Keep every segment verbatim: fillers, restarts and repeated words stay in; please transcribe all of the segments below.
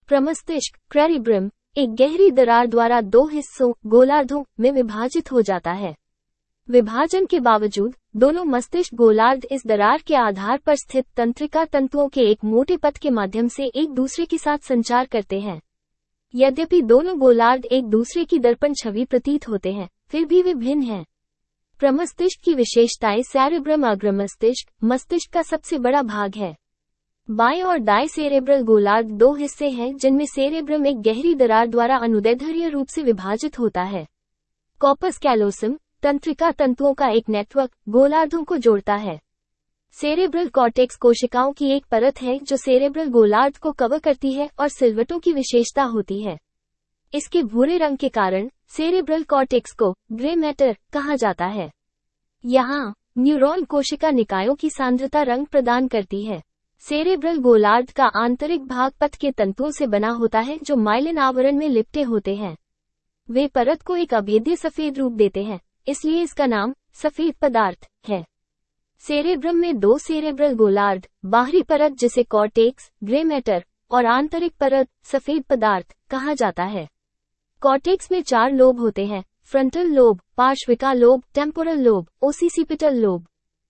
प्रमस्तिष्क क्रेरिब्रम एक गहरी दरार द्वारा दो हिस्सों गोलार्धों में विभाजित हो जाता है। विभाजन के बावजूद दोनों मस्तिष्क गोलार्ध इस दरार के आधार पर स्थित तंत्रिका तंतुओं के एक मोटे पथ के माध्यम से एक दूसरे के साथ संचार करते हैं। यद्यपि दोनों गोलार्ध एक दूसरे की दर्पण छवि प्रतीत होते हैं, फिर भी वे भिन्न हैं। प्रमस्तिष्क की विशेषताएं। सेरेब्रम अग्रमस्तिष्क मस्तिष्क का सबसे बड़ा भाग है। बाएं और दाएं सेरेब्रल गोलार्ध दो हिस्से हैं जिनमें सेरेब्रम एक गहरी दरार द्वारा अनुदैर्ध्य रूप से विभाजित होता है। कॉर्पस कैलोसम तंत्रिका तंतुओं का एक नेटवर्क गोलार्धों को जोड़ता है। सेरेब्रल कॉर्टेक्स कोशिकाओं की एक परत है जो सेरेब्रल गोलार्ध को कवर करती है और सिलवटों की विशेषता होती है। इसके भूरे रंग के कारण सेरेब्रल कॉर्टेक्स को ग्रे मैटर कहा जाता है। यहाँ न्यूरॉन कोशिका निकायों की सांद्रता रंग प्रदान करती है। सेरेब्रल गोलार्ध का आंतरिक भाग पथ के तंतुओं से बना होता है जो माइलिन आवरण में लिपटे होते हैं। वे परत को एक अभेद्य सफेद रूप देते हैं, इसलिए इसका नाम सफेद पदार्थ है। सेरेब्रम में दो सेरेब्रल गोलार्ध, बाहरी परत जिसे कॉर्टेक्स ग्रे मैटर और आंतरिक परत सफेद पदार्थ कहा जाता है। कॉर्टेक्स में चार लोब होते हैं: फ्रंटल लोब, पार्श्विका lobe, temporal lobe, occipital lobe.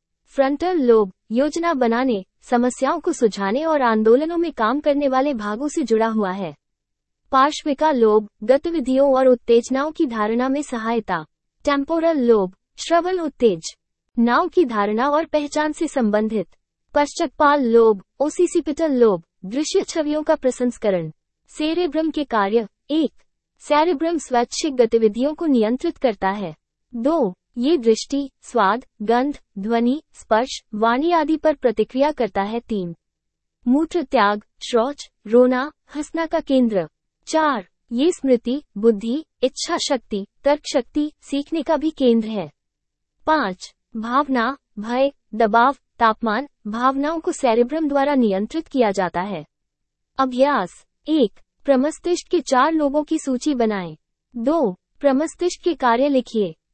Frontal lobe योजना बनाने, समस्याओं को सुलझाने और आंदोलनों में काम करने वाले भागों से जुड़ा हुआ है। पार्श्विका लोब गतिविधियों और उत्तेजनाओं की धारणा में सहायता। टेम्पोरल लोब श्रवण उत्तेज नाव की धारणा और पहचान से संबंधित। पश्चकपाल लोब ओसिसिपिटल लोब दृश्य छवियों का प्रसंस्करण। सेरेब्रम के कार्य। एक सेरेब्रम स्वैच्छिक गतिविधियों को नियंत्रित करता है। दो ये दृष्टि, स्वाद, गंध, ध्वनि, स्पर्श, वाणी आदि पर प्रतिक्रिया करता है। तीन मूत्र त्याग, शौच, रोना, हंसना का केंद्र। चार ये स्मृति, बुद्धि, इच्छा शक्ति, तर्क शक्ति, सीखने का भी केंद्र है। पाँच भावना, भय, दबाव, तापमान, भावनाओं को सेरेब्रम द्वारा नियंत्रित किया जाता है। अभ्यास। एक प्रमस्तिष्क के चार लोबों की सूची बनाएं। दो प्रमस्तिष्क के कार्य लिखिए।